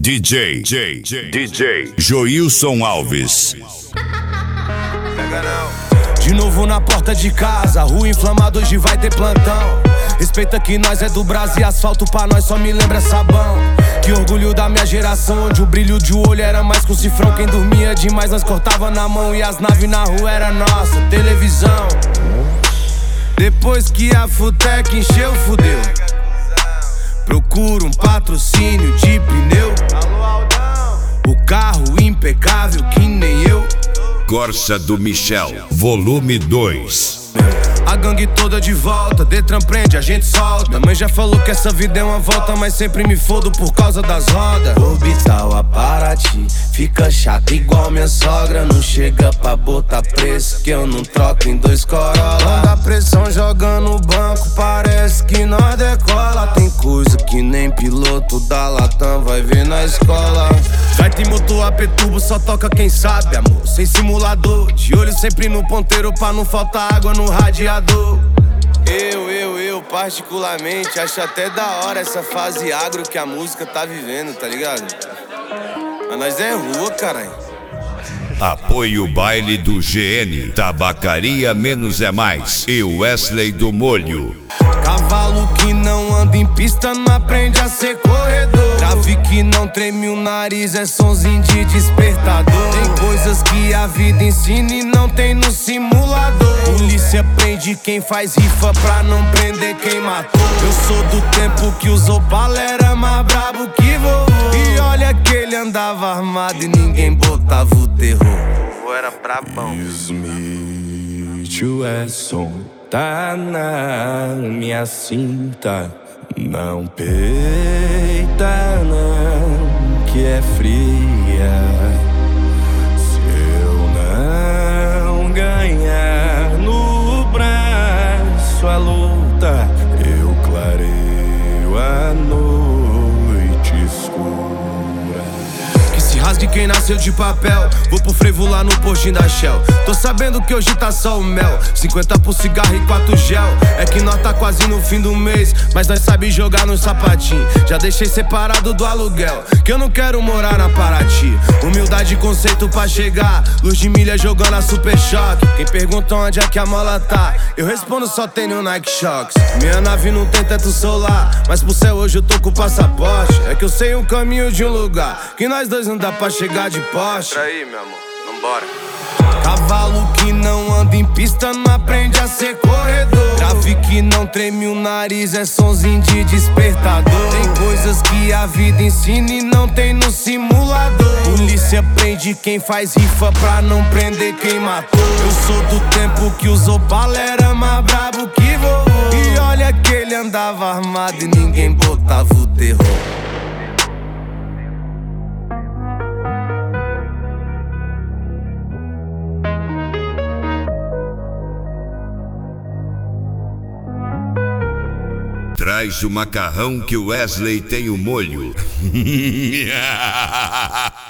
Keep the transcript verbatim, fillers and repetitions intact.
D J, J, D J Joilson Alves. De novo na porta de casa, rua inflamada, hoje vai ter plantão. Respeita que nós é do Brasil, asfalto pra nós só me lembra sabão. Que orgulho da minha geração, onde o brilho de olho era mais que um cifrão. Quem dormia demais nós cortava na mão e as naves na rua era nossa televisão. Depois que a Futec encheu, fudeu. Procuro um patrocínio de pneu. O carro impecável que nem eu. Corsa do Michel, volume dois. A gangue toda de volta, Detran prende, a gente solta. Mãe já falou que essa vida é uma volta, mas sempre me fodo por causa das rodas. Orbital a Paraty, fica chato igual minha sogra. Não chega pra botar preço, que eu não troco em dois Corolla. Manda pressão jogando no banco, parece que nós decola. Tem coisa que nem piloto da Latam vai ver na escola. Vai ter motor A P turbo, só toca quem sabe, amor. Sem simulador, de olho sempre no ponteiro pra não faltar água no radiador. Eu, eu, eu, particularmente, acho até da hora essa fase agro que a música tá vivendo, tá ligado? Mas nós é rua, caralho. Apoio baile do G N, Tabacaria Menos é Mais e Wesley do Molho. Cavalo que não anda em pista não aprende a ser corredor. Grave que não treme o nariz é sonzinho de despertador. Tem coisas que a vida ensina e não tem no simulador. Polícia prende quem faz rifa pra não prender quem matou. Eu sou do tempo que usou bala, era mais brabo que vovô. E olha que ele andava armado e ninguém botava o terror. Vovô era brabão. Smith, é som. Tá na minha cinta. Não peita não, que é fria. Se eu não ganhar no braço a luta, eu clareio a noite escura. Que se rasgue quem nasceu de papel. Vou pro frevo lá no postinho da Shell. Tô sabendo que hoje tá só o mel. Cinquenta por cigarro e quatro gel. É que nós tá quase no fim do mês, mas nós sabe jogar no sapatinho. Já deixei separado do aluguel, que eu não quero morar na Paraty. Humildade e conceito pra chegar. Luz de milha jogando a super choque. Quem pergunta onde é que a mola tá, eu respondo só tem no Nike Shox. Minha nave não tem teto solar, mas pro céu hoje eu tô com o passaporte. É que eu sei um caminho de um lugar que nós dois não dá pra chegar de Porsche. Entra aí, meu amor, vambora. Cavalo que não anda em pista não aprende a ser corredor. Grave que não treme o nariz é sonzinho de despertador. Tem coisas que a vida ensina e não tem no simulador. Polícia prende quem faz rifa pra não prender quem matou. Eu sou do tempo que usou bala, era mais brabo que vovô. E olha que ele andava armado e ninguém botava o terror. Traz o macarrão que o Wesley tem o molho.